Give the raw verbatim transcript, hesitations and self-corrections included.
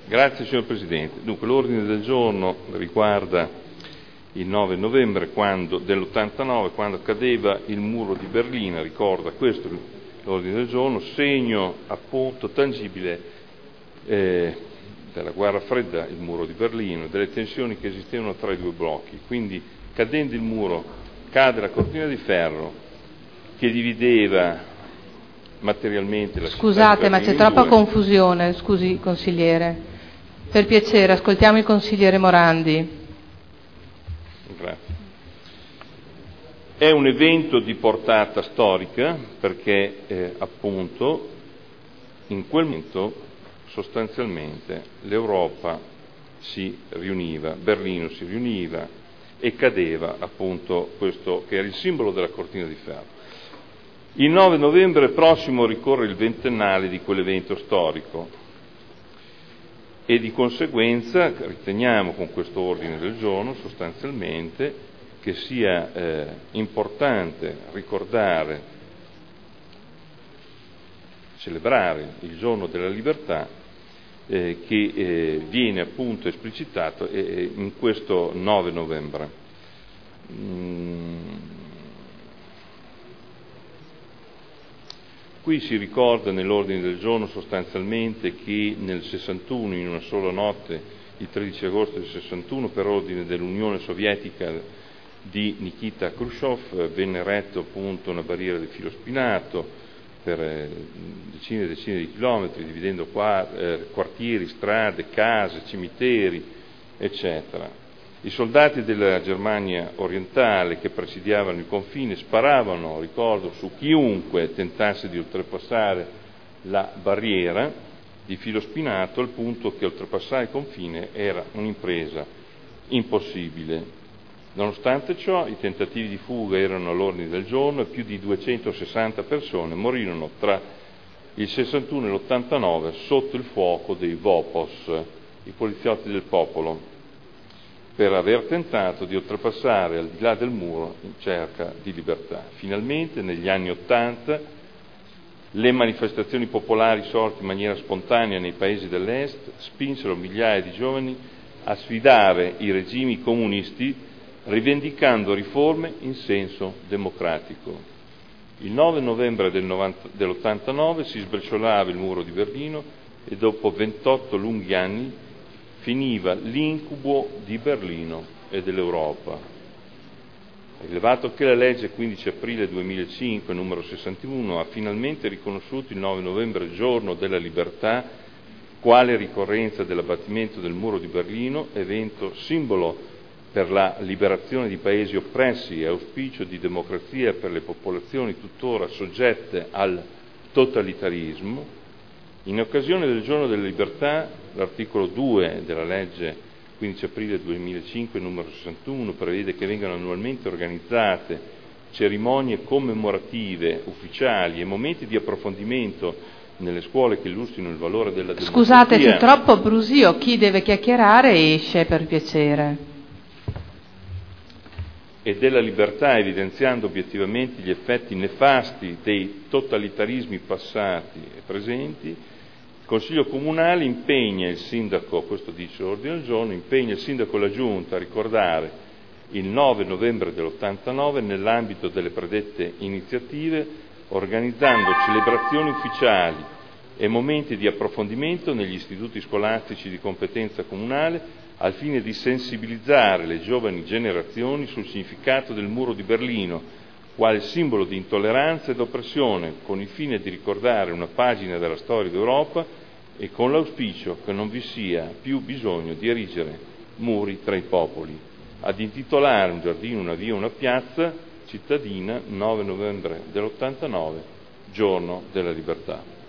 Grazie signor Presidente. Dunque l'ordine del giorno riguarda il nove novembre quando, dell'ottantanove, quando cadeva il muro di Berlino. Ricorda questo l'ordine del giorno, segno appunto tangibile eh, della guerra fredda, il muro di Berlino, delle tensioni che esistevano tra i due blocchi. Quindi cadendo il muro cade la cortina di ferro che divideva materialmente la città. Scusate, ma c'è troppa confusione, scusi consigliere. Per piacere, ascoltiamo il consigliere Morandi. Grazie. È un evento di portata storica perché eh, appunto in quel momento sostanzialmente l'Europa si riuniva, Berlino si riuniva e cadeva appunto questo che era il simbolo della cortina di ferro. Il nove novembre prossimo ricorre il ventennale di quell'evento storico e di conseguenza riteniamo con questo ordine del giorno sostanzialmente che sia eh, importante ricordare, celebrare il giorno della libertà eh, che eh, viene appunto esplicitato eh, in questo nove novembre. Mm. Qui si ricorda nell'ordine del giorno sostanzialmente che nel sessantuno, in una sola notte, il tredici agosto del sessantuno, per ordine dell'Unione Sovietica di Nikita Khrushchev, venne eretto appunto una barriera di filo spinato per eh, decine e decine di chilometri, dividendo qua, eh, quartieri, strade, case, cimiteri, eccetera. I soldati della Germania orientale che presidiavano il confine sparavano, ricordo, su chiunque tentasse di oltrepassare la barriera di filo spinato, al punto che oltrepassare il confine era un'impresa impossibile. Nonostante ciò, i tentativi di fuga erano all'ordine del giorno e più di duecentosessanta persone morirono tra il sessantuno e l'ottantanove sotto il fuoco dei Vopos, i poliziotti del popolo, per aver tentato di oltrepassare al di là del muro in cerca di libertà. Finalmente, negli anni Ottanta, le manifestazioni popolari sorte in maniera spontanea nei paesi dell'Est spinsero migliaia di giovani a sfidare i regimi comunisti rivendicando riforme in senso democratico. Il nove novembre del novanta, dell'ottantanove si sbriciolava il muro di Berlino e dopo ventotto lunghi anni finiva l'incubo di Berlino e dell'Europa. Rilevato che la legge quindici aprile duemilacinque numero sessantuno ha finalmente riconosciuto il nove novembre giorno della libertà quale ricorrenza dell'abbattimento del muro di Berlino, evento simbolo per la liberazione di paesi oppressi e auspicio di democrazia per le popolazioni tuttora soggette al totalitarismo, in occasione del giorno della libertà, l'articolo due della legge quindici aprile duemilacinque numero sessantuno prevede che vengano annualmente organizzate cerimonie commemorative ufficiali e momenti di approfondimento nelle scuole che illustrino il valore della democrazia. Scusate, c'è troppo brusio, chi deve chiacchierare esce per piacere. E della libertà, evidenziando obiettivamente gli effetti nefasti dei totalitarismi passati e presenti, il Consiglio Comunale impegna il sindaco, questo dice l'ordine del giorno, impegna il sindaco e la Giunta a ricordare il nove novembre dell'ottantanove nell'ambito delle predette iniziative, organizzando celebrazioni ufficiali e momenti di approfondimento negli istituti scolastici di competenza comunale al fine di sensibilizzare le giovani generazioni sul significato del muro di Berlino, quale simbolo di intolleranza ed oppressione, con il fine di ricordare una pagina della storia d'Europa e con l'auspicio che non vi sia più bisogno di erigere muri tra i popoli. Ad intitolare un giardino, una via, una piazza cittadina, nove novembre dell'ottantanove, giorno della libertà.